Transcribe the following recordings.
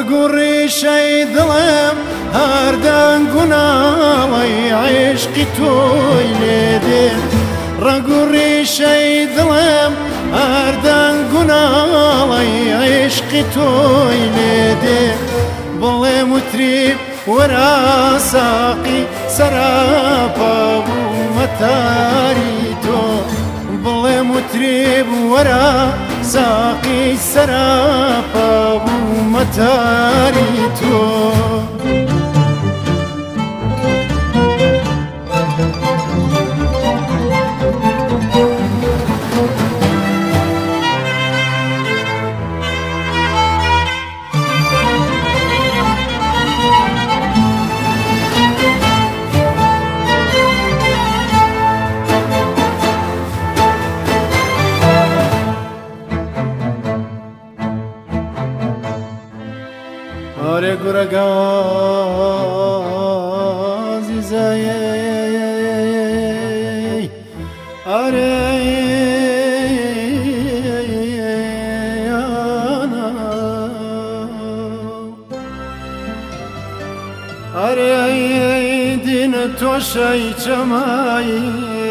ڕگوڕیشەی دڵم هەردەنگوناڵی عێشقی تۆی لێدێ ڕگوڕیشەی دڵم هەردەنگوناڵی عێشقی تۆی لێدێ بڵێ متریب وەرە ساقی سەراپا بوو مەتاری تۆ بڵێ متریب وەرە ساقی سەراپا بوو مەتاری تۆ آره گورگازی زایی آره آره دین توشی چمایی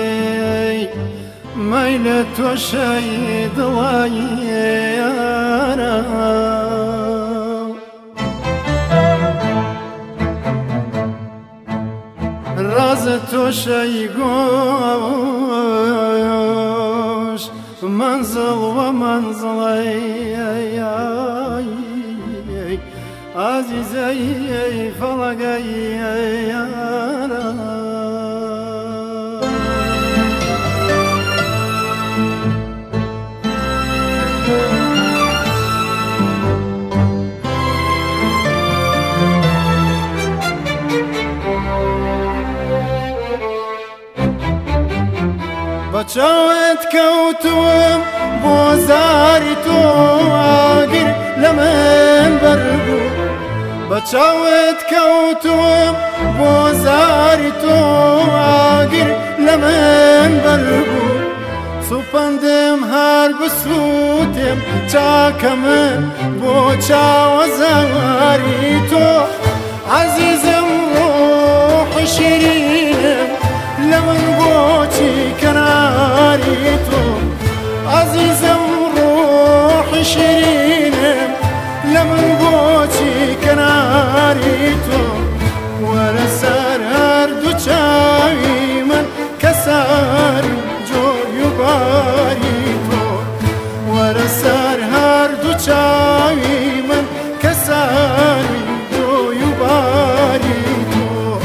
میل توشی دلایی آره راز توشی گوش منزل و منزلی عزیزی فلگی بچاوت كوتوم بوزاري تو عاقر لمن برقو بچاوت كوتوم بوزاري تو عاقر لمن برقو سوپندم هر بسوتم چاكمن بو چاوزاري تو عزيزم روح شيرينم لمن بوچي كناري تو عزيزم روح شيرينم لمن بوچي كناري تو ولا سار هردو چاوي من كسار جو يباري تو ولا سار هردو چاوي من كسار جو يباري تو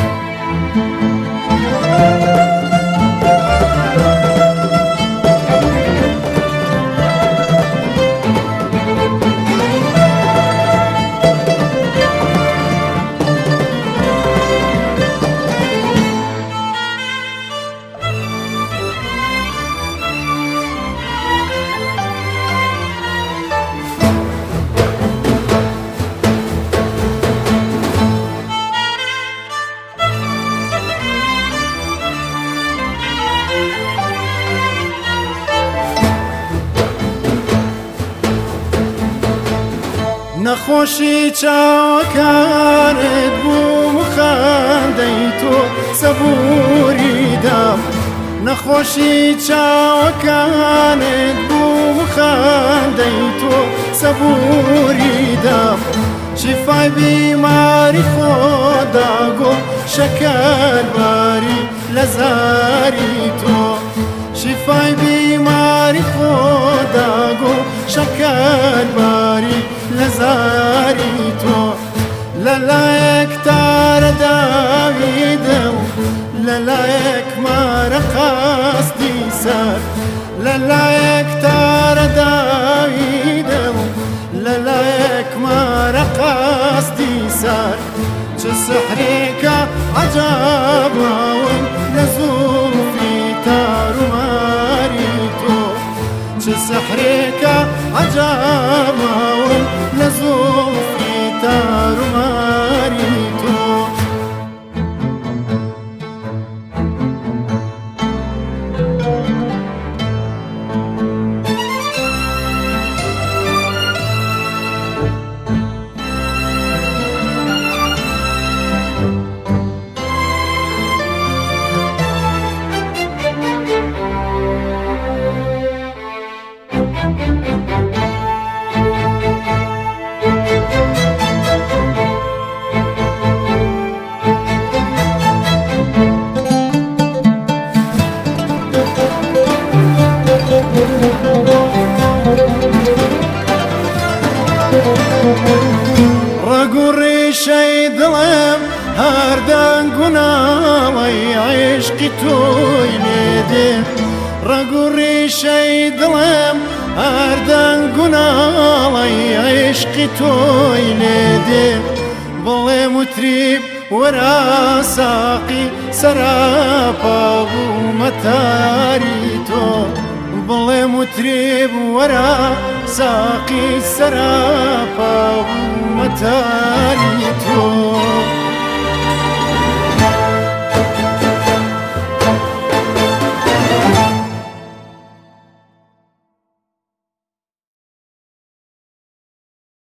نخوشی چاوەکانت بوو خاندەی تۆ سەبووری دام نەخۆشی چاوەکانت بوو خاندەی تۆ سەبووری دام شیفای بیماری خۆداگۆ شەکەرباری لە زاری تۆ شیفای بیماری خۆداگۆ شەکەرباری لزاری تو للايك تار داويدو للايك ما رقصدي سار للايك تار داويدو للايك ما رقصدي سار سحرك عجب لزوم في تار ماريتو سحرك عجب لزوم في تار ماريتو دنگوناڵی عشقی تۆی لێدێ ڕەگ و ڕیشەی دڵێم هەر دەنگوناڵی عشقی تۆی لێدێ بڵێم وتریب وەرا ساقی سەراپا بوو مەتاری تۆ بڵێم وتریب وەرا ساقی سەراپا بوو مەتاری